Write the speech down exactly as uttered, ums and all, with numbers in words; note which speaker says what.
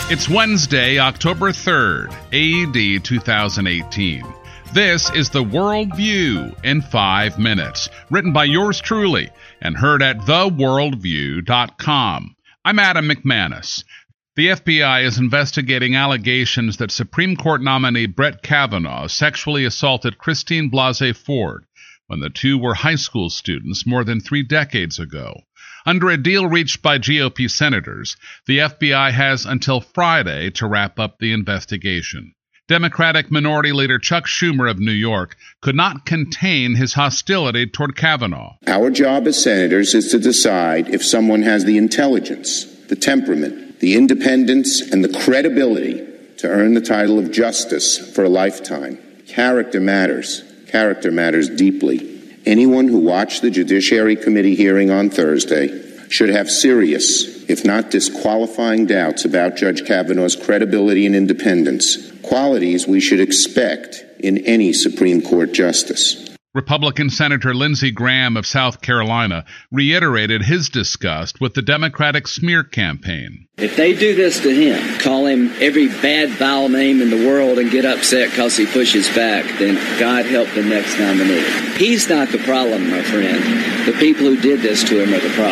Speaker 1: It's Wednesday, October third, A D two thousand eighteen. This is The World View in five minutes, written by yours truly and heard at the world view dot com. I'm Adam McManus. The F B I is investigating allegations that Supreme Court nominee Brett Kavanaugh sexually assaulted Christine Blasey Ford when the two were high school students more than three decades ago. Under a deal reached by G O P senators, the F B I has until Friday to wrap up the investigation. Democratic Minority Leader Chuck Schumer of New York could not contain his hostility toward Kavanaugh.
Speaker 2: Our job as senators is to decide if someone has the intelligence, the temperament, the independence, and the credibility to earn the title of justice for a lifetime. Character matters. Character matters deeply. Anyone who watched the Judiciary Committee hearing on Thursday should have serious, if not disqualifying, doubts about Judge Kavanaugh's credibility and independence, qualities we should expect in any Supreme Court justice.
Speaker 1: Republican Senator Lindsey Graham of South Carolina reiterated his disgust with the Democratic smear campaign.
Speaker 3: If they do this to him, call him every bad, vile name in the world and get upset because he pushes back, then God help the next nominee. He's not the problem, my friend. The people who did this to him are the problem.